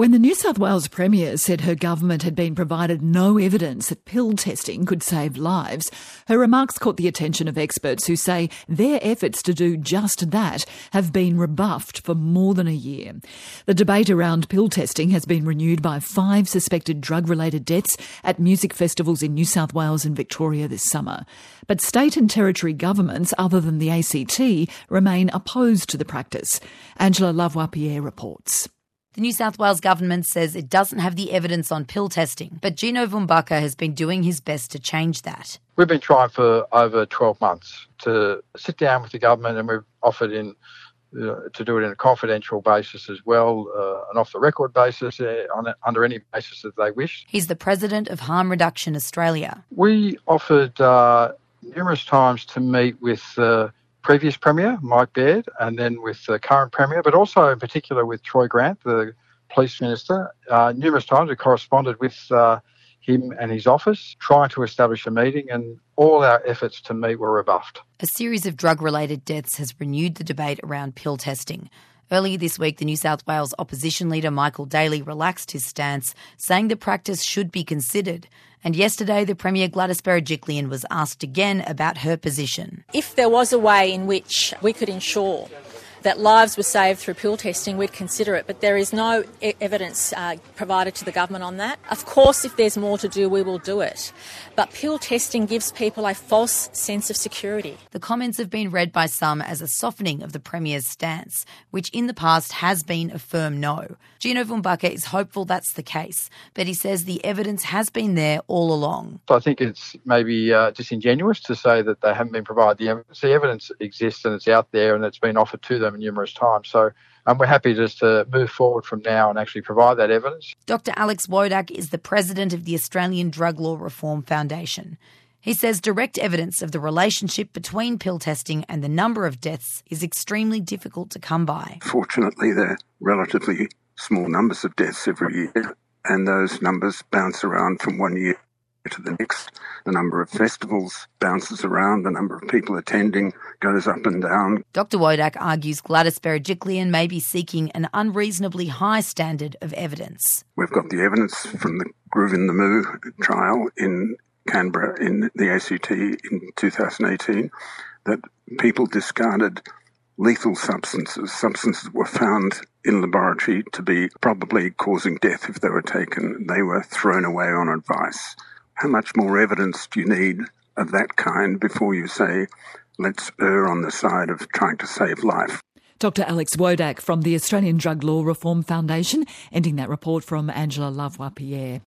When the New South Wales Premier said her government had been provided no evidence that pill testing could save lives, her remarks caught the attention of experts who say their efforts to do just that have been rebuffed for more than a year. The debate around pill testing has been renewed by 5 suspected drug-related deaths at music festivals in New South Wales and Victoria this summer. But state and territory governments, other than the ACT, remain opposed to the practice. Angela Lavoie-Pierre reports. The New South Wales government says it doesn't have the evidence on pill testing, but Gino Vumbaka has been doing his best to change that. We've been trying for over 12 months to sit down with the government, and we've offered to do it in a confidential basis as well, an off-the-record basis, under any basis that they wish. He's the president of Harm Reduction Australia. We offered numerous times to meet with previous Premier, Mike Baird, and then with the current Premier, but also in particular with Troy Grant, the Police Minister. Numerous times we corresponded with him and his office, trying to establish a meeting, and all our efforts to meet were rebuffed. A series of drug-related deaths has renewed the debate around pill testing. Earlier this week, the New South Wales opposition leader Michael Daly relaxed his stance, saying the practice should be considered. And yesterday, the Premier Gladys Berejiklian was asked again about her position. If there was a way in which we could ensure that lives were saved through pill testing, we'd consider it. But there is no evidence provided to the government on that. Of course, if there's more to do, we will do it. But pill testing gives people a false sense of security. The comments have been read by some as a softening of the Premier's stance, which in the past has been a firm no. Gino Vumbaka is hopeful that's the case, but he says the evidence has been there all along. So I think it's maybe disingenuous to say that they haven't been provided the evidence. The evidence exists and it's out there and it's been offered to them numerous times. So we're happy just to move forward from now and actually provide that evidence. Dr. Alex Wodak is the president of the Australian Drug Law Reform Foundation. He says direct evidence of the relationship between pill testing and the number of deaths is extremely difficult to come by. Fortunately, they're relatively small numbers of deaths every year, and those numbers bounce around from one year to the next. The number of festivals bounces around, the number of people attending goes up and down. Dr. Wodak argues Gladys Berejiklian may be seeking an unreasonably high standard of evidence. We've got the evidence from the Groove in the Moo trial in Canberra in the ACT in 2018 that people discarded lethal substances that were found in laboratory to be probably causing death if they were taken. They were thrown away on advice. How much more evidence do you need of that kind before you say, let's err on the side of trying to save life? Dr. Alex Wodak from the Australian Drug Law Reform Foundation, ending that report from Angela Lavoie-Pierre.